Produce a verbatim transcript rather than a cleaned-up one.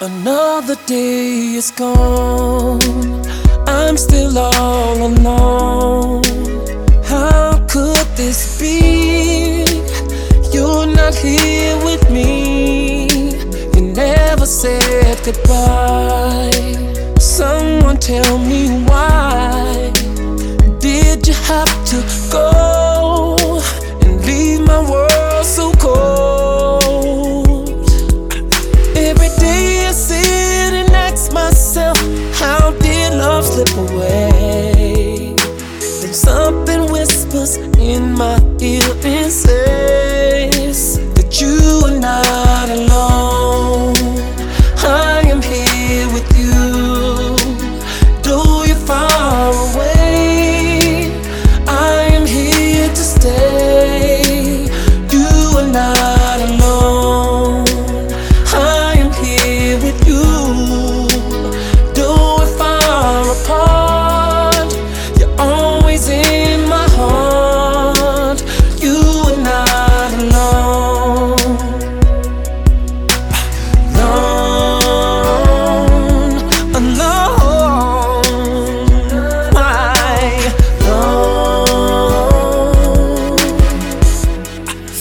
Another day is gone, I'm still all alone. How could this be? You're not here with me. You never said goodbye. Someone tell me why did you have to go and leave my world